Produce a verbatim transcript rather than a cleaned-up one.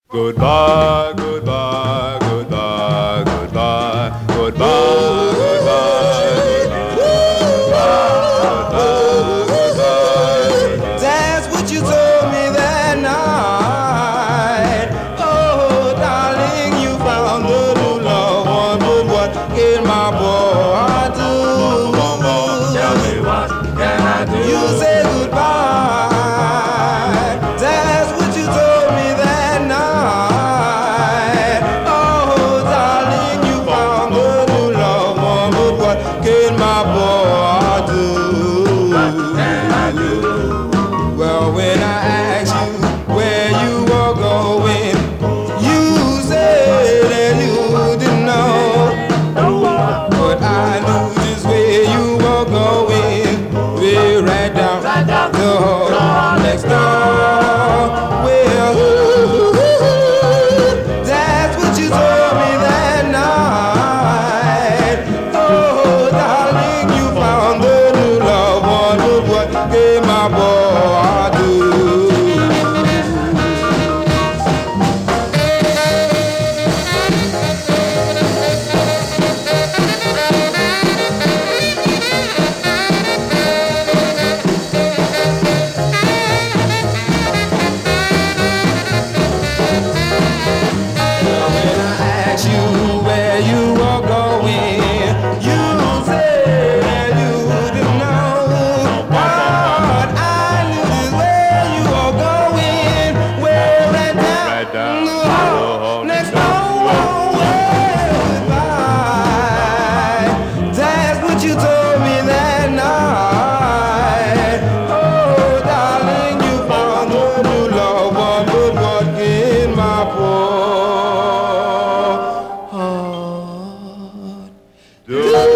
Goodbye, goodbye, goodbye, goodbye, goodbye, goodbye. That's what you told me that night. Oh, darling, you found the new love one, but what can my boy do? Tell me what can I do? You say goodbye. That's what you told me that night. Oh, darling, you found the new love one, but what can my boy do? What can I do? Well, when I asked you where you were going, you said that you didn't know. But I knew just where you were going. We're right down the hall next door. Well, that's what you told me that night. Oh, darling, you found the new love one, but what can my boy do? When I asked you where you were going, you said that you didn't know. But I knew just where you were going. We're right down, Right down the the hall hall next next door. Goodbye. That's what you told me that night. Oh, darling, you found a new love one, but what can my poor heart do?